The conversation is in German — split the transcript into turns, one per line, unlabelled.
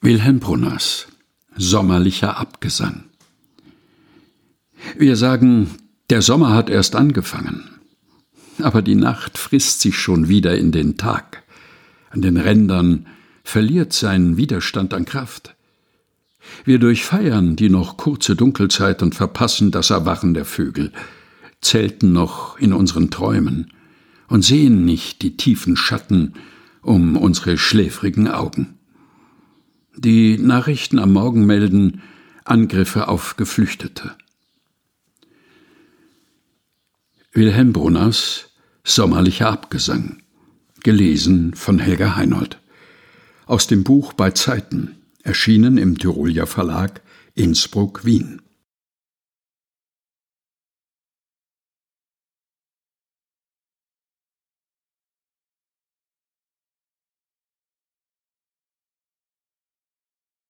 Wilhelm Brunners Sommerlicher Abgesang. Wir sagen, der Sommer hat erst angefangen, aber die Nacht frisst sich schon wieder in den Tag. An den Rändern verliert sein Widerstand an Kraft. Wir durchfeiern die noch kurze Dunkelzeit und verpassen das Erwachen der Vögel, zelten noch in unseren Träumen und sehen nicht die tiefen Schatten um unsere schläfrigen Augen. Die Nachrichten am Morgen melden Angriffe auf Geflüchtete. Wilhelm Brunners Sommerlicher Abgesang, gelesen von Helga Heinold. Aus dem Buch Bei Zeiten, erschienen im Tyrolia Verlag, Innsbruck, Wien.